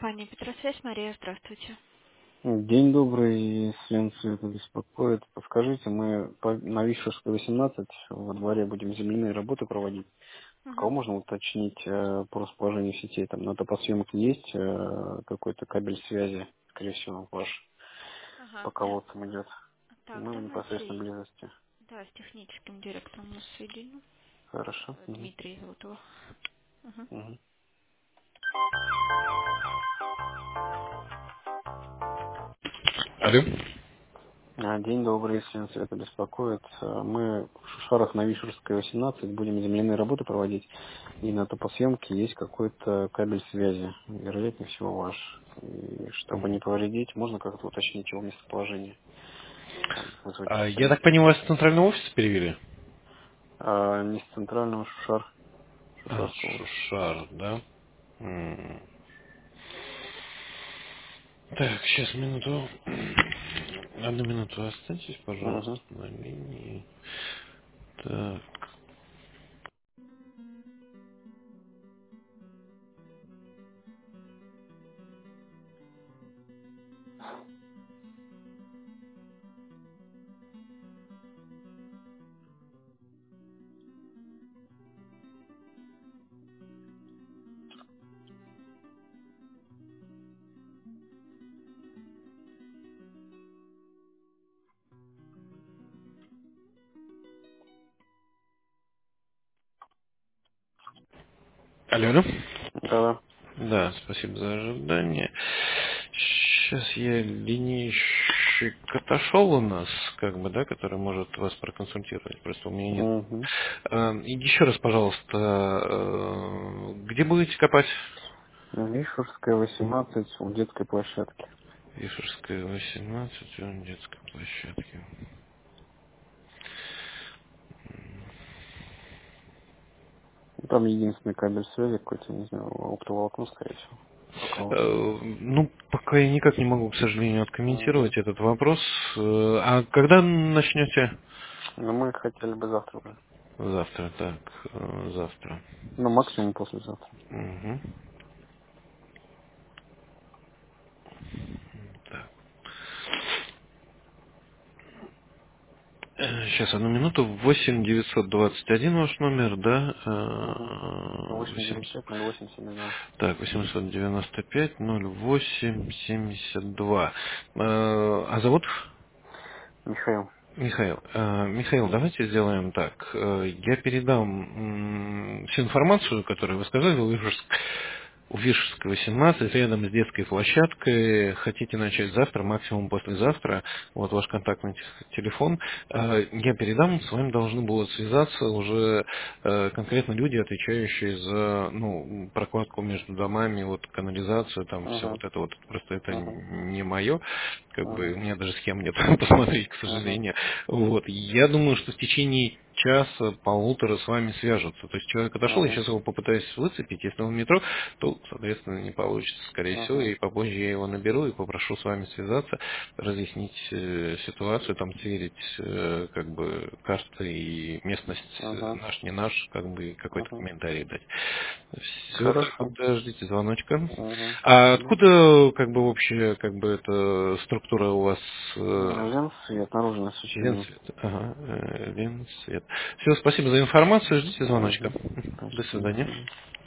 компания Петросвязь. Мария, здравствуйте. День добрый, Свенцы это беспокоит. Подскажите, мы на Вишерской 18 во дворе будем земляные работы проводить. У кого Мгм. можно уточнить по расположению сетей? Там на топосъемке есть какой-то кабель связи, скорее всего, ваш Ага. по кого-то идет. Так, Мы в непосредственной давайте, близости. да, с техническим директором у нас соединю. Хорошо. Мгм. Дмитрий зовут его. Мгм. Мгм. Алло. День добрый, Свенцы это беспокоит. Мы в Шушарах на Вишерской 18 будем земляные работы проводить. И на топосъемке есть какой-то кабель связи, вероятнее всего ваш. И чтобы не повредить, можно как-то уточнить его местоположение, там, вызвать Я так представителя. понимаю, вас с центрального офиса перевели? Не с центрального Шушарская область. Шар, да? М. Так, сейчас минуту. Одну минуту останьтесь, пожалуйста, Угу. на линии. Так. Алло, алло. Да-да. Да, спасибо за ожидание. Сейчас я линейщик отошел у нас, как бы, да, который может вас проконсультировать. Просто у меня нет. Угу. И еще раз, пожалуйста, где будете копать? Вишерская 18 у детской площадки. Вишерская, 18, у детской площадки. Там единственный кабель связи какой-то, не знаю, оптоволокно, скорее всего. У кого-то. Ну, пока я никак не могу, к сожалению, Угу. откомментировать этот вопрос. А когда начнете? Но мы хотели бы завтра уже. Завтра, так, завтра. Ну, максимум послезавтра. Мгм. Сейчас, одну минуту. 8921 ваш номер, да? Угу. 895 0872. Так, 895-08-72. А зовут? Михаил. Михаил. Михаил, давайте сделаем так. Я передам всю информацию, которую вы сказали, у Вишерской 18, рядом с детской площадкой. Хотите начать завтра, максимум послезавтра. Вот ваш контактный телефон. Я передам, с вами должны будут связаться уже конкретно люди, отвечающие за прокладку между домами, вот канализацию, там все Угу. вот это вот. Просто это Угу. не мое. Как бы Угу. у меня даже схем нет посмотреть, к Угу. сожалению. Вот. Я думаю, что в течение часа, полутора с вами свяжутся. То есть человек отошел, я Угу. сейчас его попытаюсь выцепить. Если он в метро, то, соответственно, не получится, скорее всего. Угу. И попозже я его наберу и попрошу с вами связаться, разъяснить ситуацию, там сверить как бы карты и местность Угу. наш, не наш, как бы и какой-то Угу. комментарий дать. Все, Хорошо. тогда ждите звоночка. Угу. А Ну, откуда как бы общая как бы эта структура у вас? Ленцвет, наружное освещение. Ленцвет. Ага, Ленцвет. Все, спасибо за информацию. Ждите звоночка. Угу. До Спасибо, до свидания. свидания.